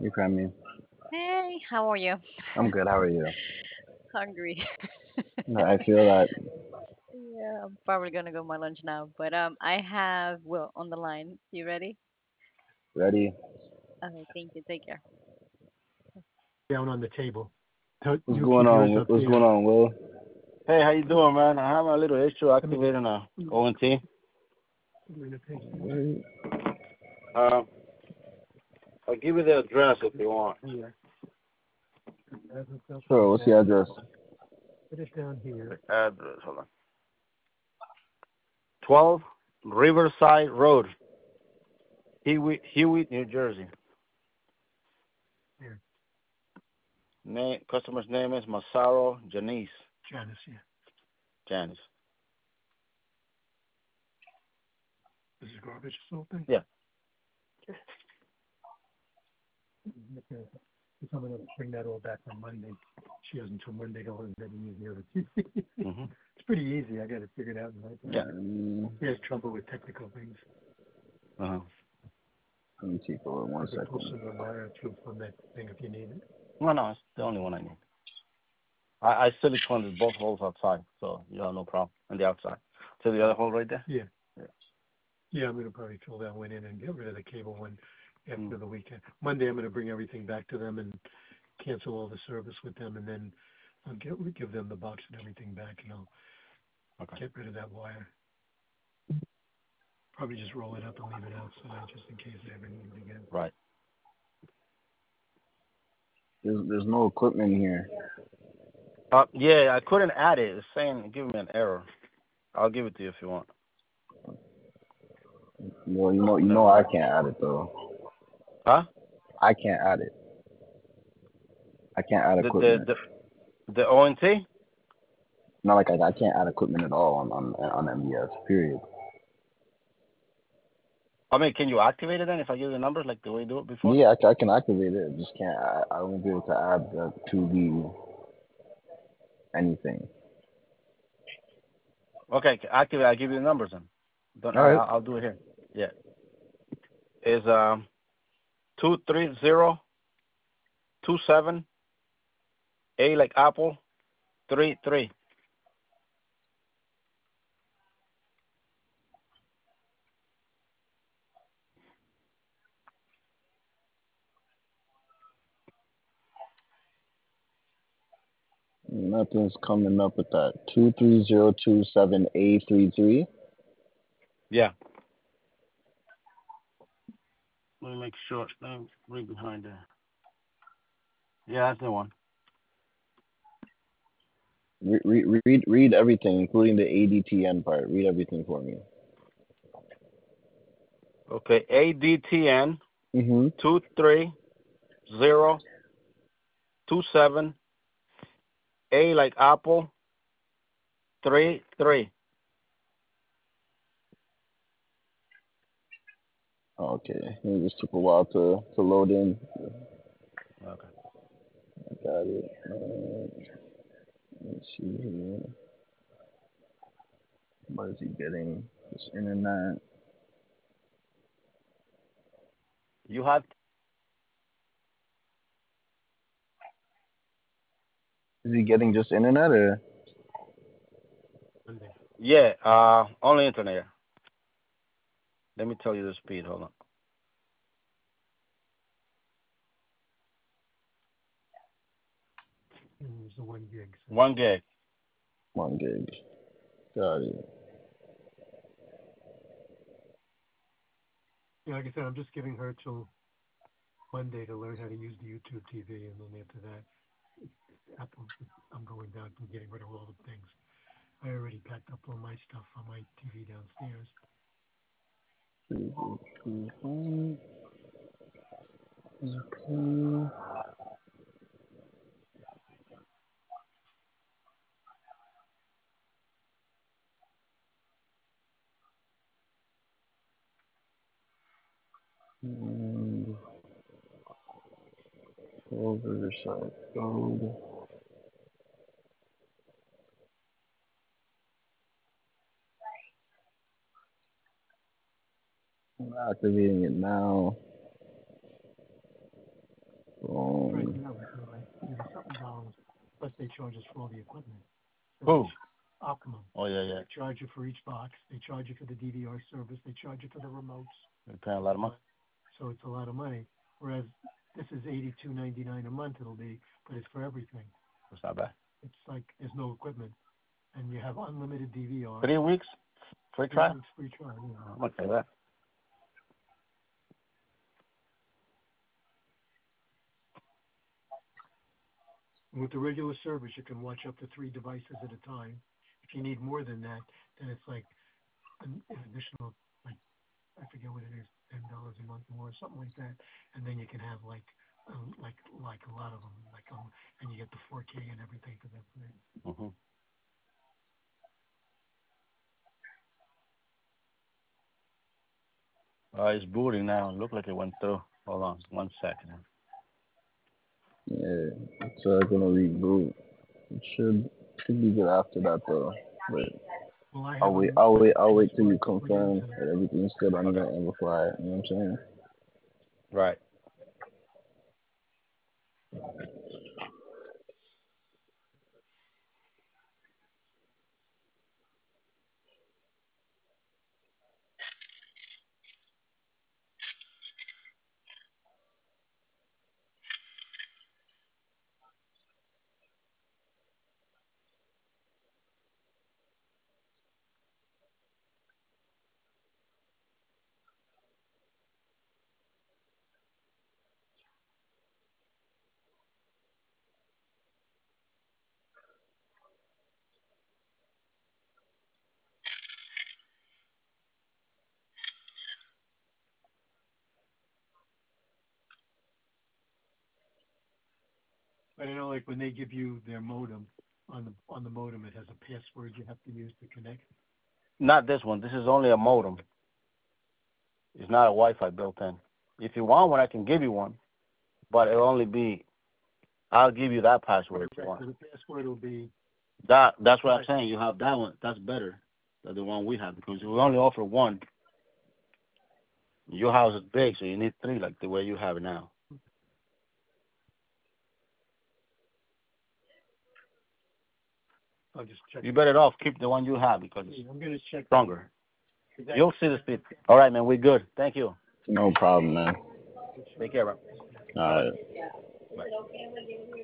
You feel me? Hey, how are you? I'm good. How are you? Hungry. I feel that. Yeah, I'm probably gonna go my lunch now. But I have Will on the line. You ready? Ready? Okay, thank you. Take care. Down on the table. So What's you going keep yours on? up What's going there. on, Will? Hey, how you Let me, doing, man? I have a little issue let me activating a ONT. put you in a patient. Right. Uh, I'll give you the address if you want. Here. Address up Sure. on What's the that. address? Put it down The here. address. Hold on. 12 Riverside Road, Hewitt, New Jersey. Here. Customer's name is Masaro Janice. Janice, yeah. Janice. This is garbage, this whole thing? Yeah. Okay. So I'm going to bring that all back on Monday. She has until Monday to learn how to use the other TV. Mhm. It's pretty easy. I got it figured out in my Yeah. time. He has trouble with technical things. Uh-huh. Let me see for I one could pull second. some of wire too from that thing if you need it. No, no, it's the only one I need. I siliconed both holes outside, so you have no problem. On the outside. See the other hole right there? Yeah. Yeah. Yeah, I'm going to probably fill that one in and get rid of the cable one Mm. after the weekend. Monday, I'm going to bring everything back to them and cancel all the service with them, and then I'll give them the box and everything back, and I'll Okay. get rid of that wire. Probably just roll it up and leave it outside just in case I ever need it again. Right. There's no equipment here. Yeah, I couldn't add it. It's saying give me an error. I'll give it to you if you want. Well, No. I can't add it though. Huh? I can't add it. I can't add Oh, equipment. The ONT? Not like I can't add equipment at all on MBS. Period. I mean, can you activate it then if I give you the numbers like the way you do it before? Yeah, I can activate it. I just can't. I won't be able to add the to the anything. Okay, activate. I'll give you the numbers then. Don't, all right. I'll do it here. Yeah, is 23027 A like apple 33. Nothing's coming up with that. 23027A33. Yeah. Let me make sure. Let me read behind there. Yeah, that's the one. Read everything, including the ADTN part. Read everything for me. Okay, ADTN Mm-hmm. 23027 A like apple 33. Okay, it just took a while to load in. Okay, I got it. Let's see here. What is he getting? This internet. You have. Is he getting just internet or? Monday. Yeah, only internet. Let me tell you the speed. Hold on. It the 1 gig. So. 1 gig. 1 gig. Got it. Yeah, like I said, I'm just giving her till Monday to learn how to use the YouTube TV, and then after that, Apple, I'm going down and getting rid of all the things. I already packed up all my stuff on my TV downstairs. Okay. And Riverside Road. I'm activating it now. charge us for all the equipment. So Who? Optimum. Oh, yeah. They charge you for each box. They charge you for the DVR service. They charge you for the remotes. You're paying a lot of money. So it's a lot of money. Whereas this is $82.99 a month. It'll be, but it's for everything. It's not bad. It's like there's no equipment, and you have unlimited DVR. 3 weeks free trial. 3 weeks free trial. Yeah. I'm okay with that. With the regular service, you can watch up to 3 devices at a time. If you need more than that, then it's like an additional, like, I forget what it is, $10 a month more, or something like that. And then you can have like a lot of them, and you get the 4K and everything for that thing. It's booting now. Look like it went through. Hold on, 1 second. Yeah, it's gonna reboot. It should be good after that though. But Well, I'll wait till you confirm that everything's good on the end before I, you know what I'm saying? Right. But I know, like when they give you their modem, on the modem, it has a password you have to use to connect. Not this one. This is only a modem. It's not a Wi-Fi built in. If you want one, I can give you one, but it'll only be. I'll give you that password if you want. So the password will be. That's what I'm saying. You have that one. That's better than the one we have because we only offer one. Your house is big, so you need 3 like the way you have it now. I'll just check. You better off keep the one you have because it's I'm gonna check stronger. You'll see the speed. All right, man. We're good. Thank you. No problem, man. Take care, bro. All right. Bye.